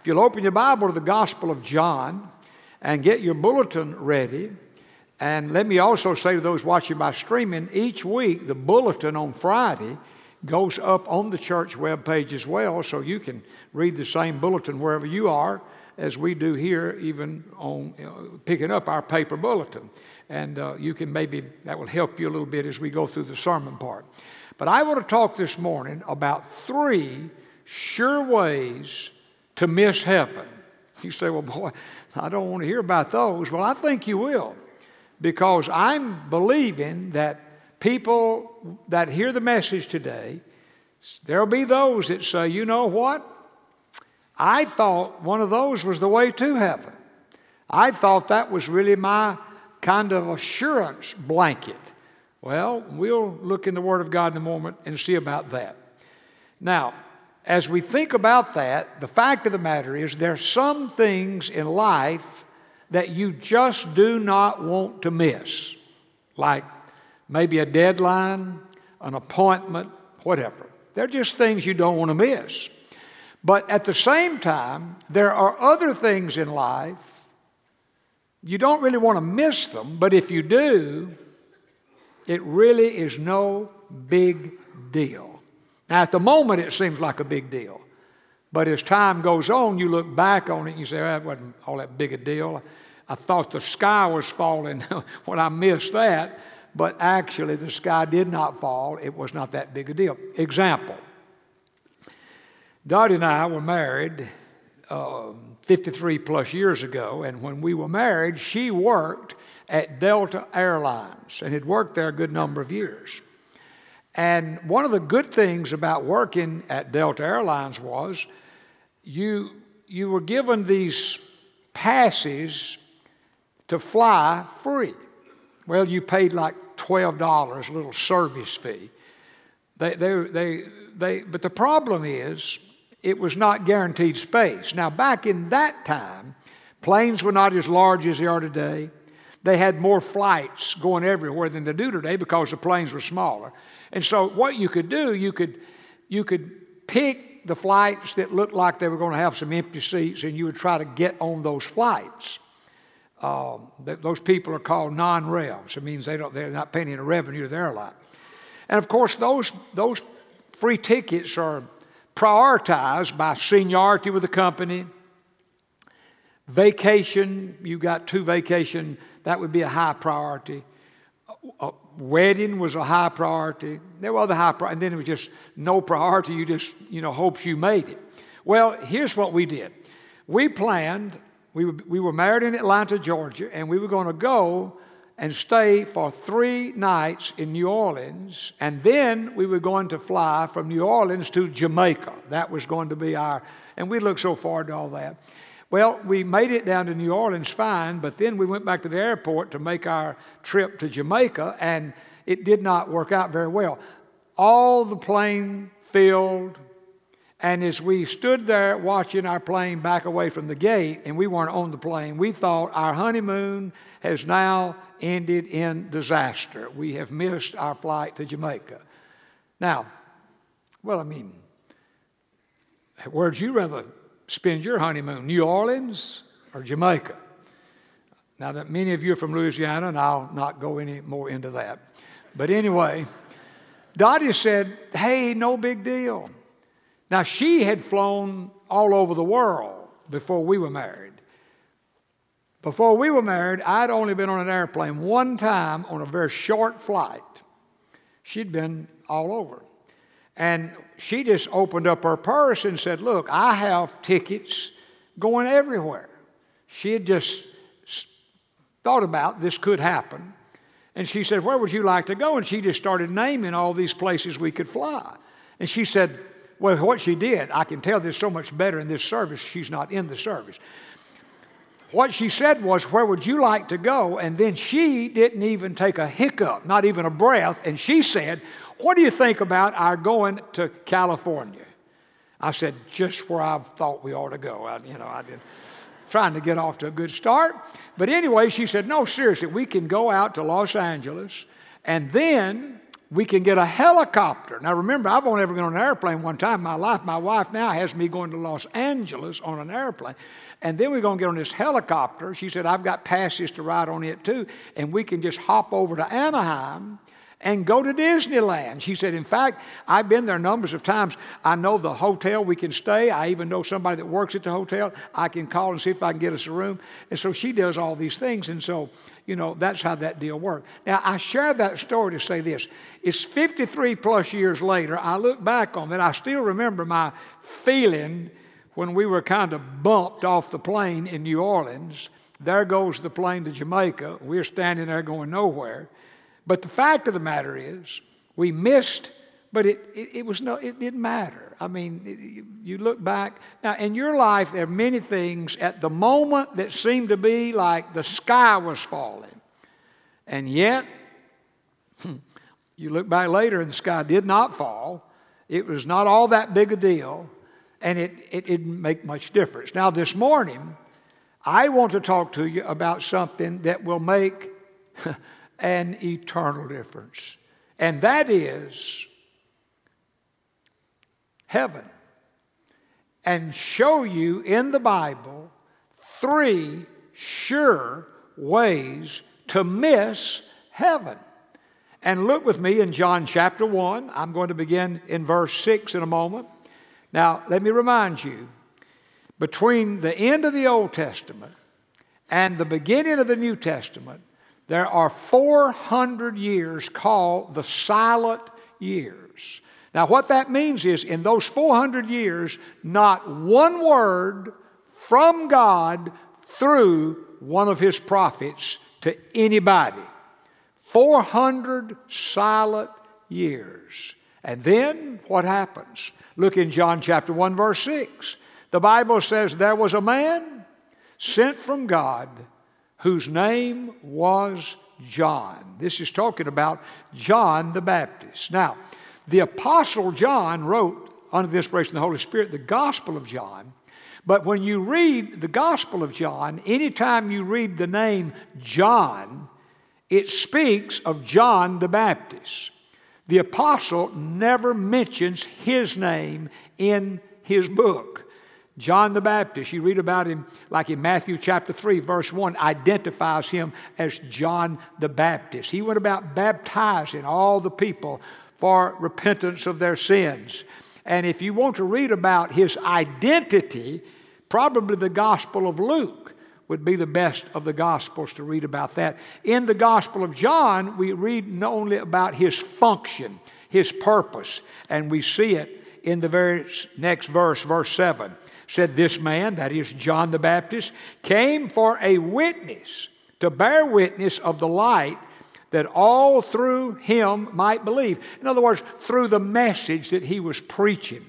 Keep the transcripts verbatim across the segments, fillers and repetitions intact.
if you'll open your Bible to the Gospel of John and get your bulletin ready, and let me also say to those watching by streaming, each week the bulletin on Friday goes up on the church webpage as well, so you can read the same bulletin wherever you are as we do here, even on you know, picking up our paper bulletin. And uh, you can maybe, that will help you a little bit as we go through the sermon part. But I want to talk this morning about three sure ways to miss heaven. You say, well, boy, I don't want to hear about those. Well, I think you will, because I'm believing that people that hear the message today, there'll be those that say, you know what? I thought one of those was the way to heaven. I thought that was really my kind of assurance blanket. Well, we'll look in the Word of God in a moment and see about that. Now, as we think about that, the fact of the matter is there are some things in life that you just do not want to miss, like maybe a deadline, an appointment, whatever. They're just things you don't want to miss. But at the same time, there are other things in life, you don't really want to miss them, but if you do, it really is no big deal. Now, at the moment, it seems like a big deal. But as time goes on, you look back on it and you say, oh, that wasn't all that big a deal. I thought the sky was falling when I missed that. But actually, the sky did not fall. It was not that big a deal. Example. Dottie and I were married uh, fifty-three plus years ago. And when we were married, she worked at Delta Airlines and had worked there a good number of years. And one of the good things about working at Delta Airlines was you, you were given these passes to fly free. Well, you paid like twelve dollars, a little service fee. They, they, they, they, but the problem is, it was not guaranteed space. Now, back in that time, planes were not as large as they are today. They had more flights going everywhere than they do today because the planes were smaller. And so what you could do, you could, you could pick the flights that looked like they were going to have some empty seats, and you would try to get on those flights. Um, those people are called non-revs. It means they don't, they're not paying any revenue to the airline. And of course, those, those free tickets are prioritized by seniority with the company. Vacation, you got two vacation, that would be a high priority. A, a wedding was a high priority. There were other high priority, and then it was just no priority. You just, you know, hopes you made it. Well, here's what we did. We planned. We were, we were married in Atlanta, Georgia, and we were going to go and stay for three nights in New Orleans, and then we were going to fly from New Orleans to Jamaica. That was going to be our, and we looked so forward to all that. Well, we made it down to New Orleans fine, but then we went back to the airport to make our trip to Jamaica, and it did not work out very well. All the plane filled. And as we stood there watching our plane back away from the gate, and we weren't on the plane, we thought our honeymoon has now ended in disaster. We have missed our flight to Jamaica. Now, well, I mean, where'd you rather spend your honeymoon, New Orleans or Jamaica? Now, that many of you are from Louisiana, and I'll not go any more into that. But anyway, Dottie said, hey, no big deal. Now, she had flown all over the world before we were married. Before we were married, I'd only been on an airplane one time on a very short flight. She'd been all over. And she just opened up her purse and said, look, I have tickets going everywhere. She had just thought about this could happen. And she said, where would you like to go? And she just started naming all these places we could fly. And she said, well, what she did, I can tell this so much better in this service. She's not in the service. What she said was, where would you like to go? And then she didn't even take a hiccup, not even a breath. And she said, what do you think about our going to California? I said, just where I thought we ought to go. I, you know, I did, trying to get off to a good start. But anyway, she said, no, seriously, we can go out to Los Angeles, and then We can get a helicopter. Now remember, I've only ever been on an airplane one time in my life. My wife now has me going to Los Angeles on an airplane. And then we're going to get on this helicopter. She said, I've got passes to ride on it too. And we can just hop over to Anaheim and go to Disneyland. She said, in fact, I've been there numbers of times. I know the hotel we can stay. I even know somebody that works at the hotel. I can call and see if I can get us a room. And so she does all these things. And so, you know, that's how that deal worked. Now, I share that story to say this. It's fifty-three plus years later. I look back on it. I still remember my feeling when we were kind of bumped off the plane in New Orleans. There goes the plane to Jamaica. We're standing there going nowhere. But the fact of the matter is, we missed, but it, it, it was no, it didn't matter. I mean, it, you look back. Now, in your life, there are many things at the moment that seem to be like the sky was falling. And yet, you look back later and the sky did not fall. It was not all that big a deal, and it, it didn't make much difference. Now, this morning, I want to talk to you about something that will make an eternal difference. And that is heaven. And show you in the Bible three sure ways to miss heaven. And look with me in John chapter one. I'm going to begin in verse six in a moment. Now, let me remind you, between the end of the Old Testament and the beginning of the New Testament, there are four hundred years called the silent years. Now, what that means is, in those four hundred years, not one word from God through one of His prophets to anybody. four hundred silent years. And then what happens? Look in John chapter one, verse six. The Bible says, there was a man sent from God whose name was John. This is talking about John the Baptist. Now, the Apostle John wrote, under the inspiration of the Holy Spirit, the Gospel of John. But when you read the Gospel of John, anytime you read the name John, it speaks of John the Baptist. The Apostle never mentions his name in his book. John the Baptist, you read about him like in Matthew chapter three, verse one, identifies him as John the Baptist. He went about baptizing all the people for repentance of their sins. And if you want to read about his identity, probably the Gospel of Luke would be the best of the Gospels to read about that. In the Gospel of John, we read not only about his function, his purpose, and we see it in the very next verse, verse seven. Said, this man, that is John the Baptist, came for a witness, to bear witness of the light, that all through him might believe. In other words, through the message that he was preaching.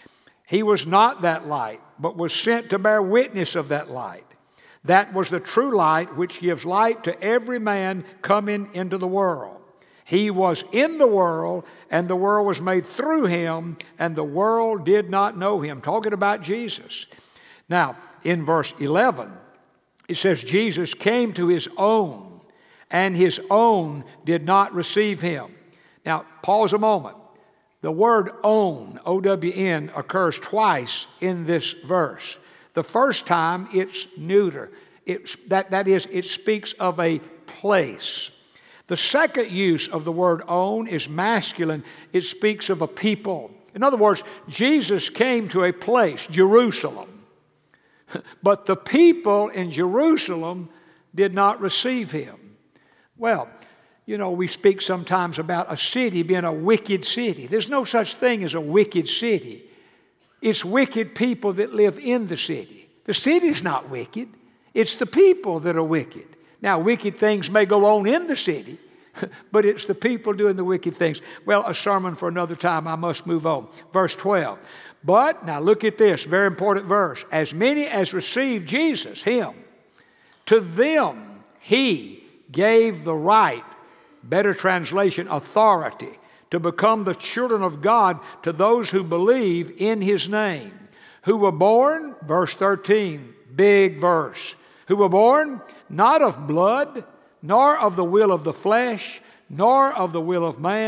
He was not that light, but was sent to bear witness of that light. That was the true light which gives light to every man coming into the world. He was in the world, and the world was made through him, and the world did not know him. Talking about Jesus. Now, in verse eleven, it says, Jesus came to his own, and his own did not receive him. Now, pause a moment. The word own, O W N, occurs twice in this verse. The first time, it's neuter. It's, that, that is, it speaks of a place. The second use of the word own is masculine. It speaks of a people. In other words, Jesus came to a place, Jerusalem. But the people in Jerusalem did not receive him. Well, you know, we speak sometimes about a city being a wicked city. There's no such thing as a wicked city. It's wicked people that live in the city. The city's not wicked. It's the people that are wicked. Now, wicked things may go on in the city, but it's the people doing the wicked things. Well, a sermon for another time. I must move on. Verse twelve. But, now look at this, very important verse. As many as received Jesus, him, to them he gave the right, better translation, authority, to become the children of God to those who believe in his name, who were born, verse thirteen, big verse, who were born not of blood, nor of the will of the flesh, nor of the will of man,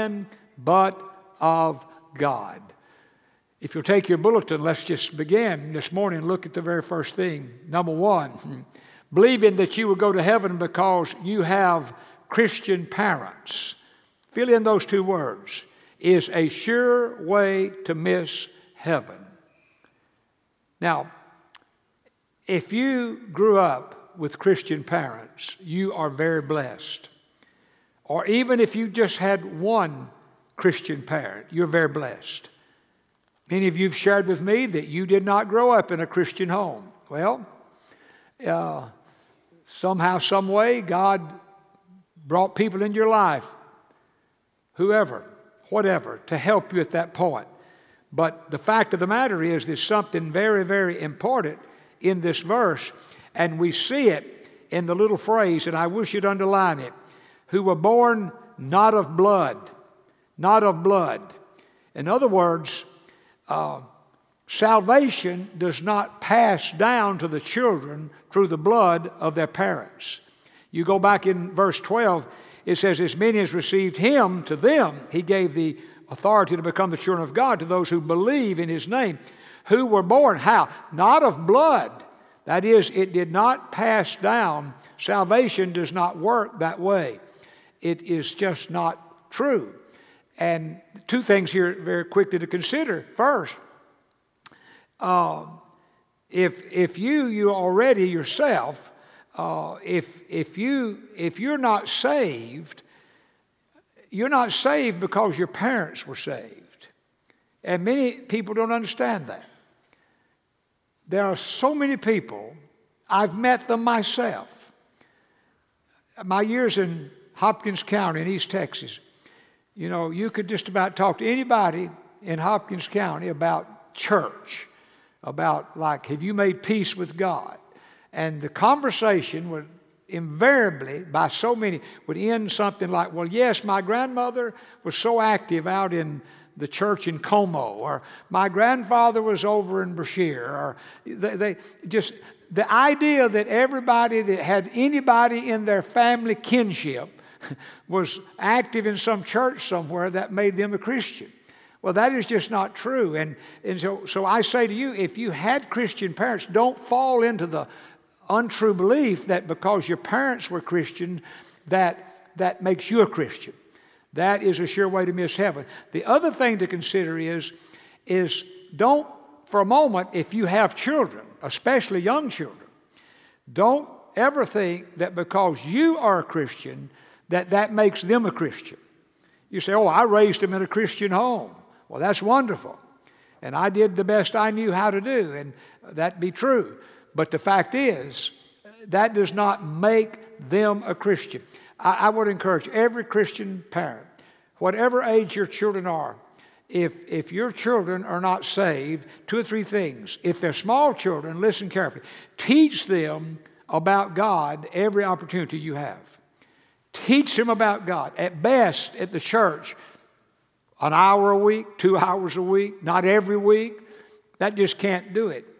but of God. If you'll take your bulletin, let's just begin this morning and look at the very first thing. Number one, believing that you will go to heaven because you have Christian parents. Fill in those two words. Is a sure way to miss heaven. Now, if you grew up with Christian parents, you are very blessed. Or even if you just had one Christian parent, you're very blessed. Many of you have shared with me that you did not grow up in a Christian home. Well, uh, somehow, some way, God brought people into your life, whoever, whatever, to help you at that point. But the fact of the matter is, there's something very, very important in this verse, and we see it in the little phrase, and I wish you'd underline it, who were born not of blood, not of blood. In other words, uh, salvation does not pass down to the children through the blood of their parents. You go back in verse twelve, it says, as many as received him, to them he gave the authority to become the children of God, to those who believe in his name, who were born, how? Not of blood. That is, it did not pass down. Salvation does not work that way. It is just not true. And two things here very quickly to consider. First, uh, if if you you already yourself, uh, if if you if you're not saved, you're not saved because your parents were saved. And many people don't understand that. There are so many people, I've met them myself. My years in Hopkins County in East Texas, you know, you could just about talk to anybody in Hopkins County about church, about like, have you made peace with God? And the conversation would invariably, by so many, would end something like, well, yes, my grandmother was so active out in the church in Como, or my grandfather was over in Brashear, or they, they just, the idea that everybody that had anybody in their family kinship was active in some church somewhere that made them a Christian. Well, that is just not true. And, and so, so I say to you, if you had Christian parents, don't fall into the untrue belief that because your parents were Christian, that, that makes you a Christian. That is a sure way to miss heaven. The other thing to consider is, is don't, for a moment, if you have children, especially young children, don't ever think that because you are a Christian, that that makes them a Christian. You say, oh, I raised them in a Christian home. Well, that's wonderful. And I did the best I knew how to do, and that be true. But the fact is, that does not make them a Christian. I, I would encourage every Christian parent, whatever age your children are, if, if your children are not saved, two or three things. If they're small children, listen carefully. Teach them about God every opportunity you have. Teach them about God. At best, at the church, an hour a week, two hours a week, not every week. That just can't do it.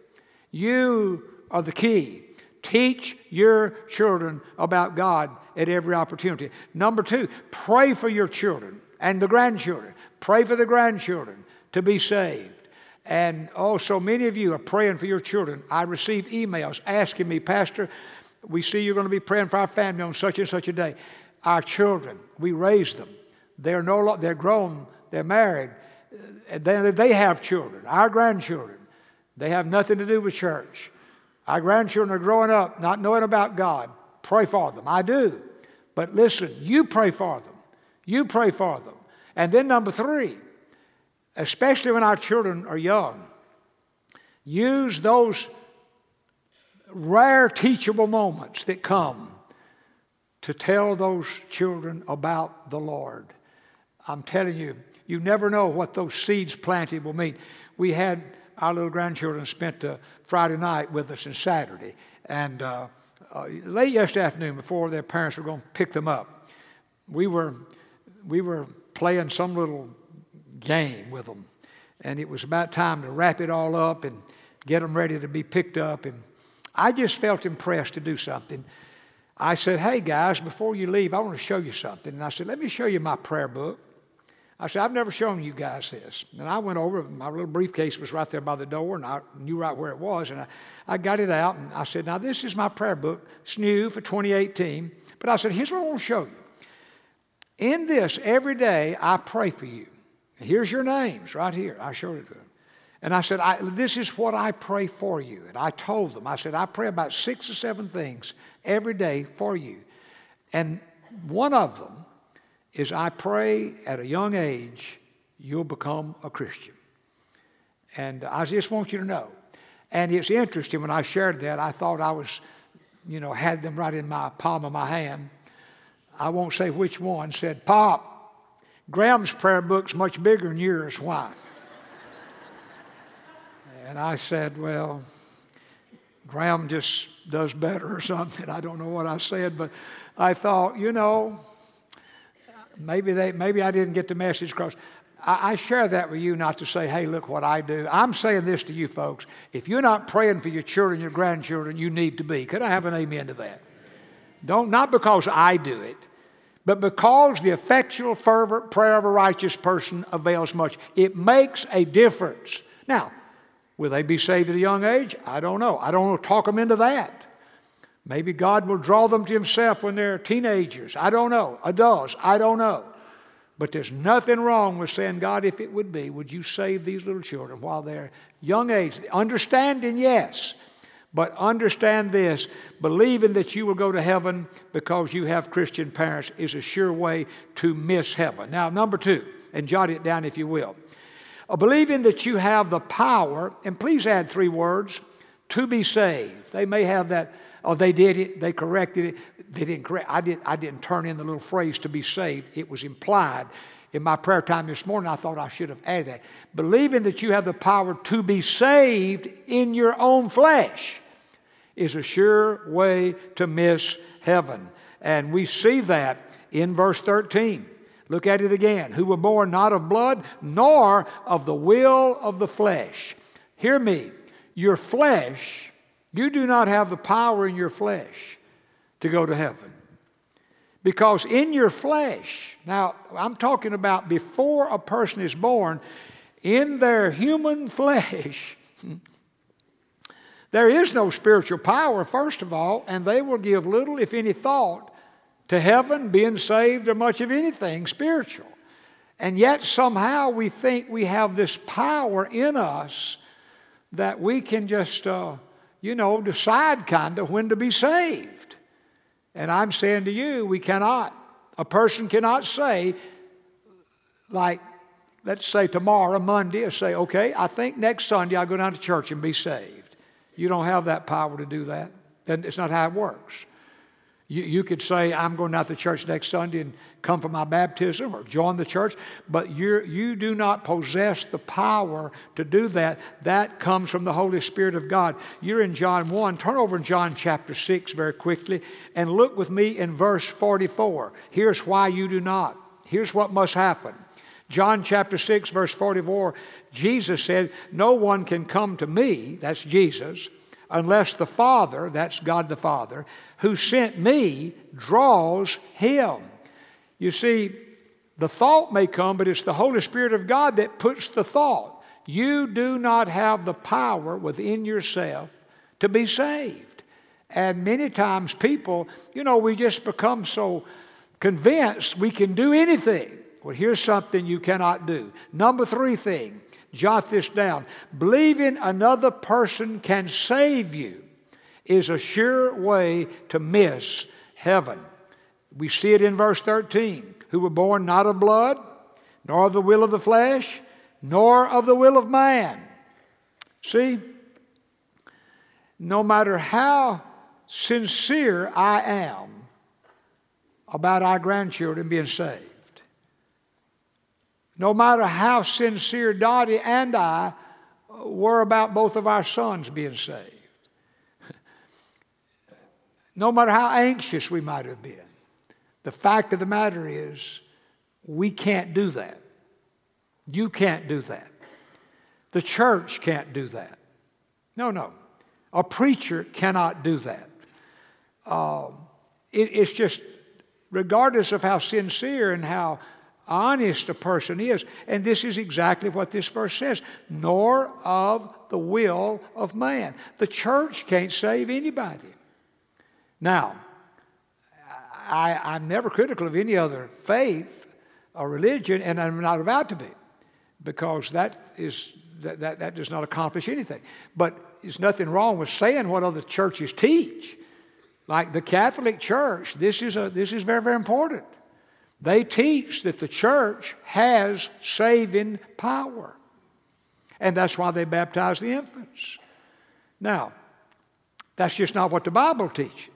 You are the key. Teach your children about God at every opportunity. Number two, pray for your children and the grandchildren. Pray for the grandchildren to be saved. And also, many of you are praying for your children. I receive emails asking me, Pastor, we see you're going to be praying for our family on such and such a day. Our children, we raised them. They're no lo- they're grown. They're married. They, they have children. Our grandchildren, they have nothing to do with church. Our grandchildren are growing up not knowing about God. Pray for them. I do. But listen, you pray for them. You pray for them. And then number three, especially when our children are young, use those rare teachable moments that come to tell those children about the Lord. I'm telling you, you never know what those seeds planted will mean. We had our little grandchildren spent uh, Friday night with us and Saturday. And uh, uh, late yesterday afternoon, before their parents were going to pick them up, we were we were playing some little game with them. And it was about time to wrap it all up and get them ready to be picked up. And I just felt impressed to do something. I said, hey, guys, before you leave, I want to show you something. And I said, let me show you my prayer book. I said, I've never shown you guys this. And I went over, my little briefcase was right there by the door, and I knew right where it was. And I, I got it out, and I said, now this is my prayer book. It's new for twenty eighteen. But I said, here's what I want to show you. In this, every day, I pray for you. And here's your names right here. I showed it to them. And I said, I, this is what I pray for you. And I told them, I said, I pray about six or seven things every day for you. And one of them is I pray at a young age you'll become a Christian. And I just want you to know. And it's interesting, when I shared that, I thought I was, you know, had them right in my palm of my hand. I won't say which one, said, Pop, Graham's prayer book's much bigger than yours. Why? And I said, well, Graham just does better or something. I don't know what I said, but I thought, you know, maybe they, maybe I didn't get the message across. I, I share that with you not to say, hey, look what I do. I'm saying this to you folks. If you're not praying for your children, your grandchildren, you need to be. Could I have an amen to that? Don't, not because I do it, but because the effectual, fervent prayer of a righteous person avails much. It makes a difference. Now, will they be saved at a young age? I don't know. I don't want to talk them into that. Maybe God will draw them to Himself when they're teenagers. I don't know. Adults. I don't know. But there's nothing wrong with saying, God, if it would be, would you save these little children while they're young age? Understanding, yes. But understand this, believing that you will go to heaven because you have Christian parents is a sure way to miss heaven. Now, number two, and jot it down if you will. Uh, believing that you have the power, and please add three words, to be saved. They may have that, oh, they did it, they corrected it. They didn't correct. I, did, I didn't turn in the little phrase to be saved. It was implied. In my prayer time this morning, I thought I should have added that. Believing that you have the power to be saved in your own flesh is a sure way to miss heaven. And we see that in verse thirteen. Look at it again. Who were born not of blood, nor of the will of the flesh. Hear me. Your flesh, you do not have the power in your flesh to go to heaven. Because in your flesh, now I'm talking about before a person is born, in their human flesh, there is no spiritual power, first of all, and they will give little, if any, thought to heaven, being saved, or much of anything spiritual. And yet somehow we think we have this power in us that we can just, uh, you know, decide kind of when to be saved. And I'm saying to you, we cannot. A person cannot say, like, let's say tomorrow, Monday, or say, okay, I think next Sunday I'll go down to church and be saved. You don't have that power to do that. And it's not how it works. You, you could say, I'm going out to church next Sunday and come for my baptism or join the church, but you you do not possess the power to do that. That comes from the Holy Spirit of God. You're in John one. Turn over in John chapter six very quickly and look with me in verse forty-four. Here's why you do not. Here's what must happen. John chapter six, verse forty-four, Jesus said, no one can come to me, that's Jesus, unless the Father, that's God the Father, who sent me, draws him. You see, the thought may come, but it's the Holy Spirit of God that puts the thought. You do not have the power within yourself to be saved. And many times people, you know, we just become so convinced we can do anything. Well, here's something you cannot do. Number three thing, jot this down. Believing another person can save you is a sure way to miss heaven. We see it in verse thirteen. Who were born not of blood, nor of the will of the flesh, nor of the will of man. See, no matter how sincere I am about our grandchildren being saved, no matter how sincere Dottie and I were about both of our sons being saved, no matter how anxious we might have been, the fact of the matter is we can't do that. You can't do that. The church can't do that. No, no. A preacher cannot do that. Uh, it, it's just, regardless of how sincere and how honest a person is. And this is exactly what this verse says. Nor of the will of man. The church can't save anybody. Now, I, I'm never critical of any other faith or religion, and I'm not about to be, because that is that, that, that does not accomplish anything. But there's nothing wrong with saying what other churches teach. Like the Catholic Church, this is, a, this is very, very important. They teach that the church has saving power. And that's why they baptize the infants. Now, that's just not what the Bible teaches.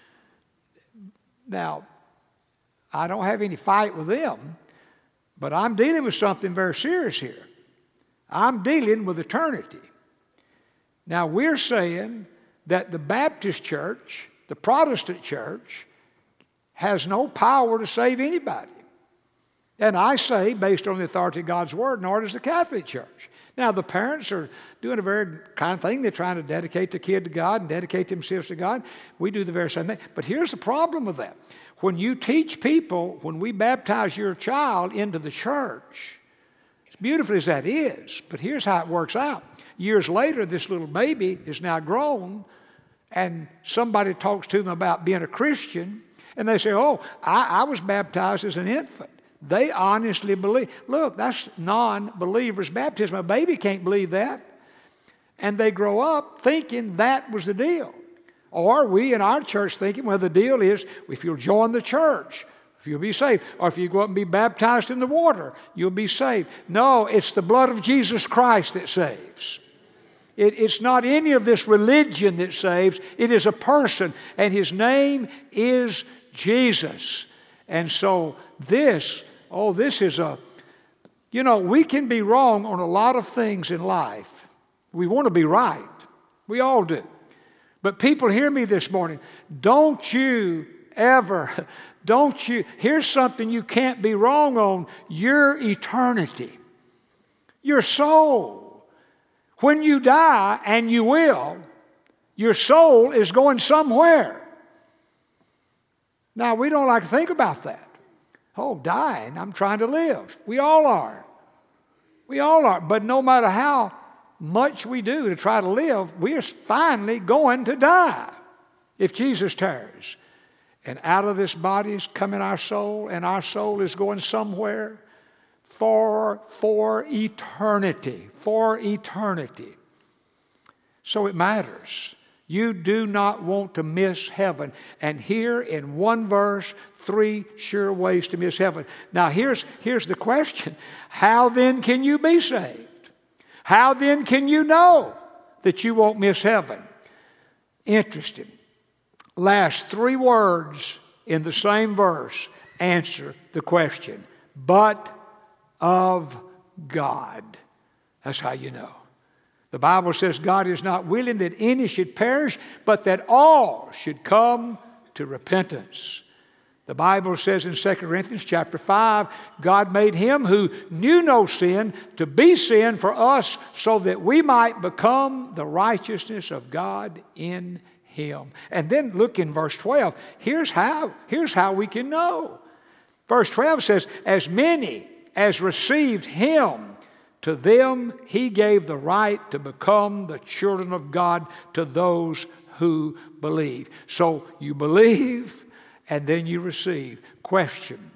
Now, I don't have any fight with them, but I'm dealing with something very serious here. I'm dealing with eternity. Now, we're saying that the Baptist church, the Protestant church, has no power to save anybody. And I say, based on the authority of God's Word, nor does the Catholic Church. Now, the parents are doing a very kind of thing. They're trying to dedicate the kid to God and dedicate themselves to God. We do the very same thing. But here's the problem with that. When you teach people, when we baptize your child into the church, as beautiful as that is, but here's how it works out. Years later, this little baby is now grown, and somebody talks to them about being a Christian, and they say, oh, I, I was baptized as an infant. They honestly believe. Look, that's non-believers' baptism. A baby can't believe that. And they grow up thinking that was the deal. Or we in our church thinking, well, the deal is if you'll join the church, if you'll be saved. Or if you go up and be baptized in the water, you'll be saved. No, it's the blood of Jesus Christ that saves. It, it's not any of this religion that saves. It is a person, and His name is Jesus. And so this, oh, this is a, you know, we can be wrong on a lot of things in life. We want to be right. We all do. But people, hear me this morning. Don't you ever, don't you, here's something you can't be wrong on. Your eternity. Your soul. When you die, and you will, your soul is going somewhere. Now, we don't like to think about that. Oh, dying, I'm trying to live. We all are. We all are. But no matter how much we do to try to live, we are finally going to die if Jesus tarries. And out of this body is coming our soul, and our soul is going somewhere for, for eternity. For eternity. So it matters. You do not want to miss heaven. And here in one verse, three sure ways to miss heaven. Now here's, here's the question. How then can you be saved? How then can you know that you won't miss heaven? Interesting. Last three words in the same verse answer the question. But of God. That's how you know. The Bible says God is not willing that any should perish, but that all should come to repentance. The Bible says in Second Corinthians chapter five, God made Him who knew no sin to be sin for us so that we might become the righteousness of God in Him. And then look in verse twelve. Here's how, here's how we can know. Verse twelve says, as many as received Him, to them He gave the right to become the children of God to those who believe. So you believe and then you receive. Question.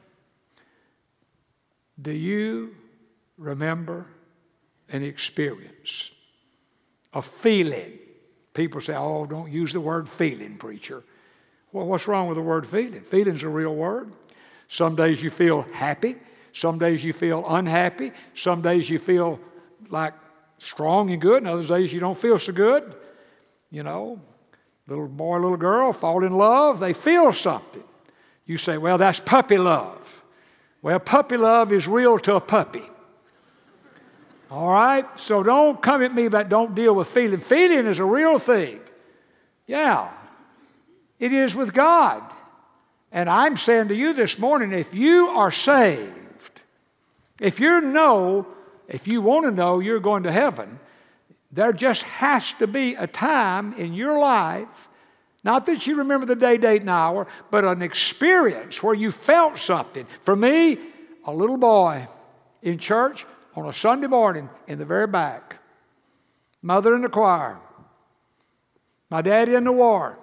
Do you remember an experience, a feeling? People say, oh, don't use the word feeling, preacher. Well, what's wrong with the word feeling? Feeling's a real word. Some days you feel happy. Some days you feel unhappy. Some days you feel like strong and good. And other days you don't feel so good. You know, little boy, little girl fall in love. They feel something. You say, well, that's puppy love. Well, puppy love is real to a puppy. All right? So don't come at me about don't deal with feeling. Feeling is a real thing. Yeah. It is with God. And I'm saying to you this morning, if you are saved, if you know, if you want to know you're going to heaven, there just has to be a time in your life, not that you remember the day, date, and hour, but an experience where you felt something. For me, a little boy in church on a Sunday morning in the very back. Mother in the choir. My daddy in the war.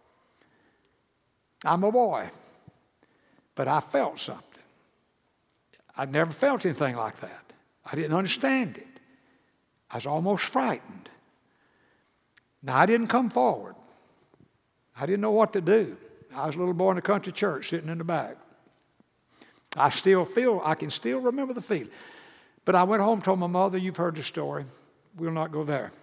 I'm a boy. But I felt something. I never felt anything like that. I didn't understand it. I was almost frightened. Now, I didn't come forward. I didn't know what to do. I was a little boy in a country church sitting in the back. I still feel, I can still remember the feeling. But I went home and told my mother, you've heard the story. We'll not go there.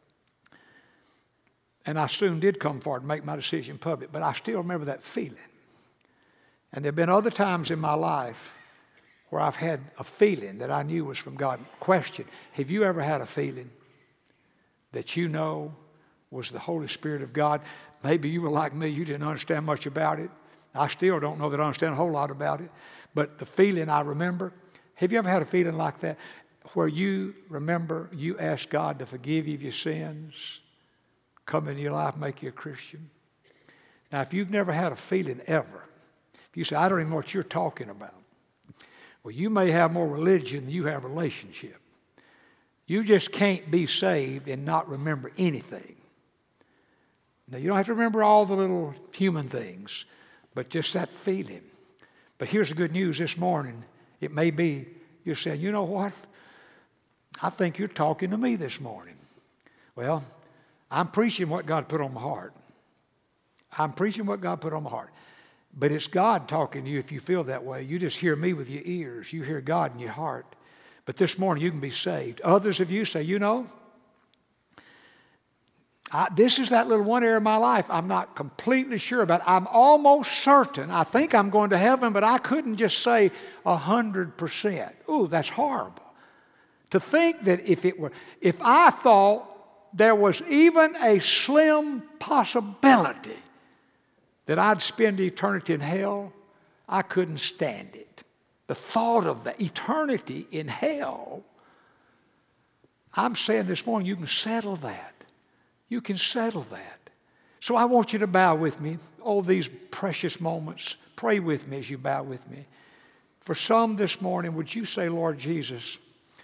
And I soon did come forward and make my decision public. But I still remember that feeling. And there have been other times in my life where I've had a feeling that I knew was from God. Question, have you ever had a feeling that you know was the Holy Spirit of God? Maybe you were like me, you didn't understand much about it. I still don't know that I understand a whole lot about it. But the feeling I remember, have you ever had a feeling like that where you remember you asked God to forgive you of your sins, come into your life, make you a Christian? Now, if you've never had a feeling ever, if you say, I don't even know what you're talking about, well, you may have more religion than you have relationship. You just can't be saved and not remember anything. Now, you don't have to remember all the little human things, but just that feeling. But here's the good news this morning. It may be you're saying, you know what? I think you're talking to me this morning. Well, I'm preaching what God put on my heart. I'm preaching what God put on my heart. But it's God talking to you if you feel that way. You just hear me with your ears. You hear God in your heart. But this morning you can be saved. Others of you say, you know, I, this is that little one area of my life I'm not completely sure about. I'm almost certain. I think I'm going to heaven, but I couldn't just say a hundred percent. Ooh, that's horrible. To think that if it were, if I thought there was even a slim possibility that I'd spend eternity in hell, I couldn't stand it. The thought of the eternity in hell. I'm saying this morning, you can settle that. You can settle that. So I want you to bow with me. All these precious moments. Pray with me as you bow with me. For some this morning, would you say, Lord Jesus,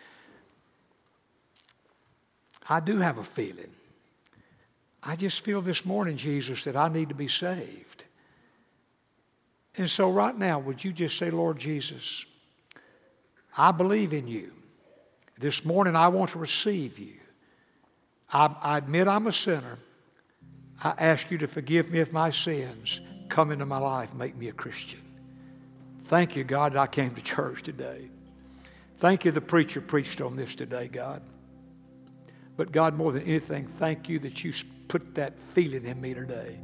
I do have a feeling. I just feel this morning, Jesus, that I need to be saved. And so right now, would you just say, Lord Jesus, I believe in you. This morning, I want to receive you. I, I admit I'm a sinner. I ask you to forgive me of my sins. Come into my life, make me a Christian. Thank you, God, that I came to church today. Thank you the preacher preached on this today, God. But God, more than anything, thank you that you put that feeling in me today.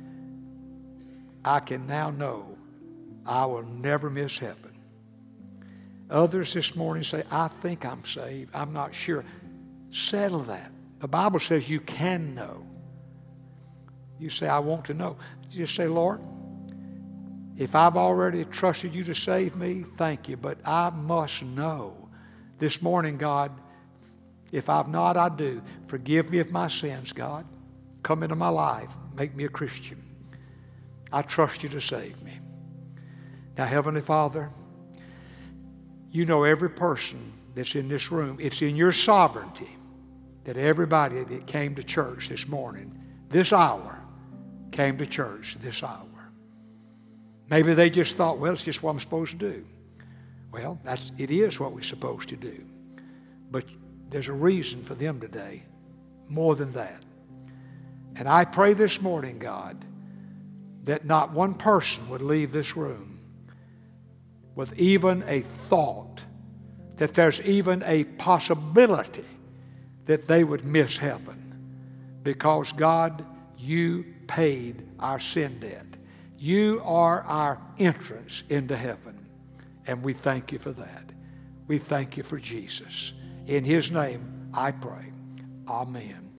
I can now know I will never miss heaven. Others this morning say, I think I'm saved. I'm not sure. Settle that. The Bible says you can know. You say, I want to know. You just say, Lord, if I've already trusted you to save me, thank you. But I must know. This morning, God, if I've not, I do. Forgive me of my sins, God. Come into my life. Make me a Christian. I trust you to save me. Now, Heavenly Father, you know every person that's in this room. It's in your sovereignty that everybody that came to church this morning, this hour, came to church this hour. Maybe they just thought, well, it's just what I'm supposed to do. Well, that's, it is what we're supposed to do. But there's a reason for them today, more than that. And I pray this morning, God, that not one person would leave this room with even a thought, that there's even a possibility that they would miss heaven. Because, God, you paid our sin debt. You are our entrance into heaven. And we thank you for that. We thank you for Jesus. In his name, I pray. Amen.